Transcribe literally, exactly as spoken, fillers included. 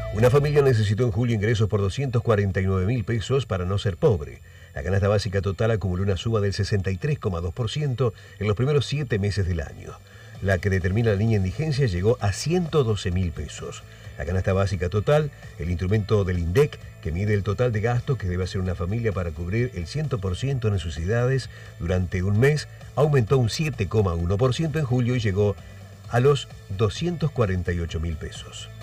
Una familia necesitó en julio ingresos por doscientos cuarenta y nueve mil pesos para no ser pobre. La canasta básica total acumuló una suba del sesenta y tres coma dos por ciento en los primeros siete meses del año. La que determina la línea de indigencia llegó a ciento doce mil pesos. La canasta básica total, el instrumento del INDEC, que mide el total de gastos que debe hacer una familia para cubrir el cien por ciento de necesidades durante un mes, aumentó un siete coma uno por ciento en julio y llegó a los doscientos cuarenta y ocho mil pesos.